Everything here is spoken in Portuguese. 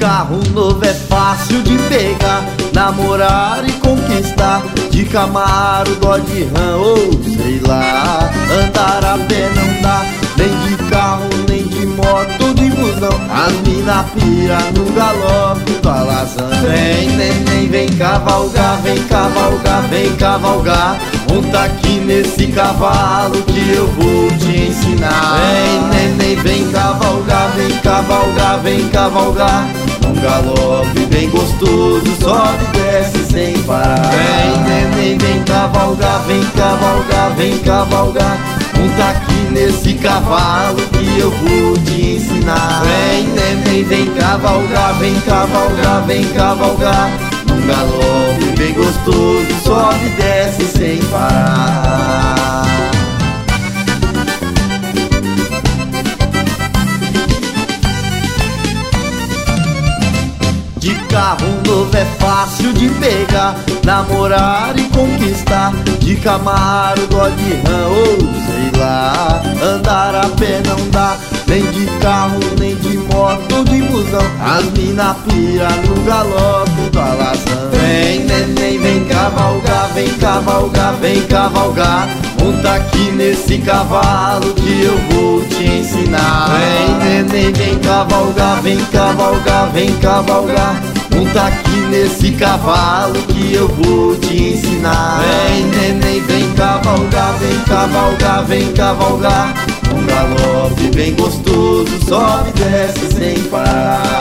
carro novo é fácil de pegar, namorar e conquistar. De Camaro, Dodge Ram ou sei lá, andar a pé não dá, nem de carro, nem de moto, de busão. As mina pira no galope do alazão. Vem neném, vem cavalgar, vem cavalgar, vem cavalgar. Monta aqui nesse cavalo que eu vou te ensinar. Vem neném, vem cavalgar, vem cavalgar, vem cavalgar. Um galope bem gostoso, sobe e desce sem parar. Vem neném, vem cavalgar, vem cavalgar, vem cavalgar. Monta aqui nesse cavalo que eu vou te ensinar. Vem neném, vem cavalgar, vem cavalgar, vem cavalgar. Um galope bem gostoso, sobe e desce sem parar. De carro novo é fácil de pegar, namorar e conquistar. De Camaro, Dodge Ram ou sei lá, andar a pé não dá, nem de carro, nem de moto, de busão. As mina pira no galope do alazão. Vem neném, vem cavalgar, vem cavalgar, vem cavalgar. Monta aqui nesse cavalo que eu vou te ensinar. Vem neném, vem cavalgar, vem cavalgar, vem cavalgar. Monta aqui nesse cavalo que eu vou te ensinar. Vem neném, vem cavalgar, vem cavalgar, vem cavalgar. Um galope bem gostoso, sobe e desce sem parar.